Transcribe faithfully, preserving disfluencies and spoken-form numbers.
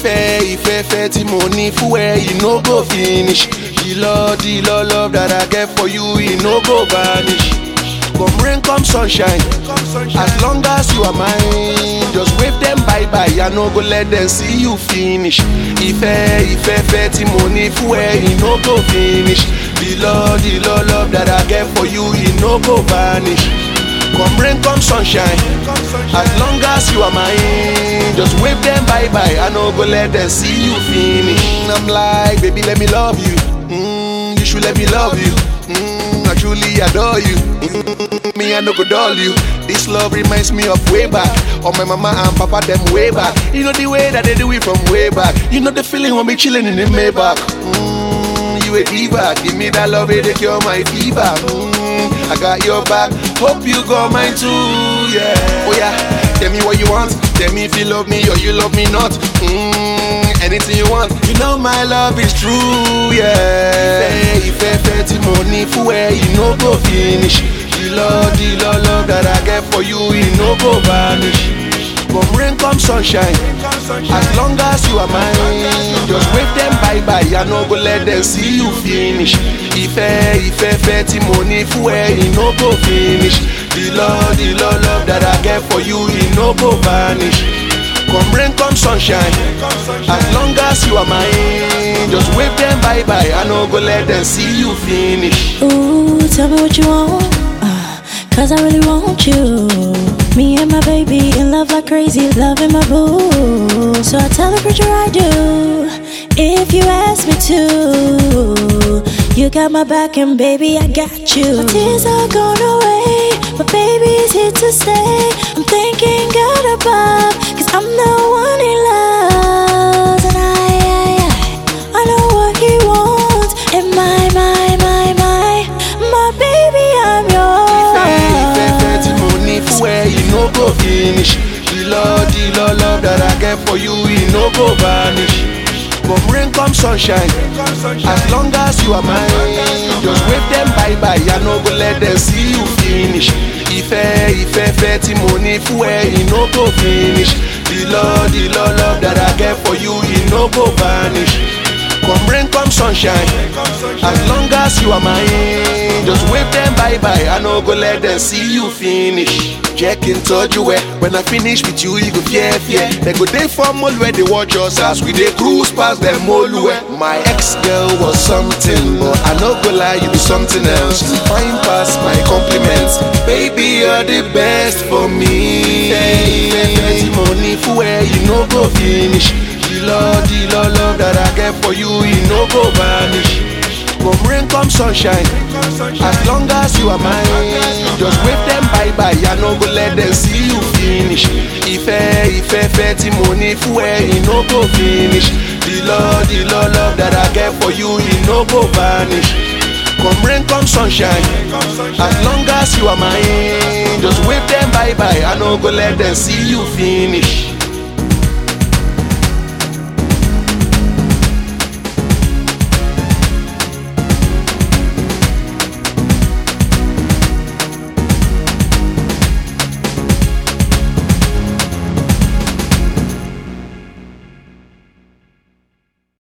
Ìfẹ́, ìfẹ́, ìfẹ́ tí mo ní fún ẹ, you no go finish. The love, the love, love that I get for you, you no go vanish. Come rain, come sunshine, as long as you are mine. Just wave them bye bye, I no go let them see you finish. Ìfẹ́, ìfẹ́, ìfẹ́ tí mo ní fún ẹ, you no go finish. The love, the love, love that I get for you, you no go vanish. Come rain, come sunshine, as long as you are mine. Just wave them bye bye, I no go let them see you finish. I'm like, baby, let me love you. Mm, you should let me love you. Mm, I truly adore you. Mm, me, I no go dull you. This love reminds me of way back. Of my mama and papa, them way back. You know the way that they do it from way back. You know the feeling when me chilling in the Maybach. Mm, you a diva, give me that love, it cure my fever. Mm, I got your back, hope you got mine too, yeah. Oh yeah, tell me what you want, tell me if you love me or you love me not. Mm, anything you want, you know my love is true, yeah. Ìfẹ́, ìfẹ́, ìfẹ́ tí mo ní fún ẹ, you no go finish. The love, the love, love that I get for you, you no go vanish. Come rain, come sunshine, as long as you are mine. Just wave them bye bye, I no go let them see you finish. Ìfẹ́, ìfẹ́, ìfẹ́ tí mo ní fún ẹ, you no go finish. The love, the love, love that I get for you, you no go vanish. Come rain, come sunshine, as long as you are mine. Just wave them bye bye, I no go let them see you finish. Ooh, tell me what you want, uh, cause I really want you. Me and my baby in love like crazy, loving my boo. So I tell the preacher I do, if you ask me to. You got my back and baby I got you. My tears are gone away, but baby's here to stay. I'm thanking God above, cause I'm the one he loves. And I, I, I, I know what he wants. And my, my, my, my, my baby I'm yours. Ìfẹ́, ìfẹ́, ìfẹ́ tí mo ní fún ẹ, you no go finish. The love, the love, love that I get for you, you no go vanish. Come rain, come sunshine, as long as you are mine. Just wave them bye bye, I no go let them see you finish. Ìfẹ́, ìfẹ́, ìfẹ́ tí mo ní fún ẹ, you no go finish. The love, the love, love that I get for you, you no go vanish. Come rain, come sunshine, as long as you are mine. Just wave them bye bye, I no go let them see you finish. Check in touch you where, when I finish with you, you go fear, fear. They go day for mall where they watch us as we they cruise past them all where. My ex-girl was something, but I no go lie, you be something else. You fine past my compliments, baby you're the best for me. Hey, money for where you no go finish. The love, the love, love that I get for you, you no go vanish. Come rain, come sunshine, as long as you are mine. Just wave them bye bye, I no go let them see you finish. Ìfẹ́, ìfẹ́, ìfẹ́ tí mo ní fún ẹ, you no go finish. The love, the love, love that I get for you, you no go vanish. Come rain, come sunshine, as long as you are mine. Just wave them bye bye, I no go let them see you finish.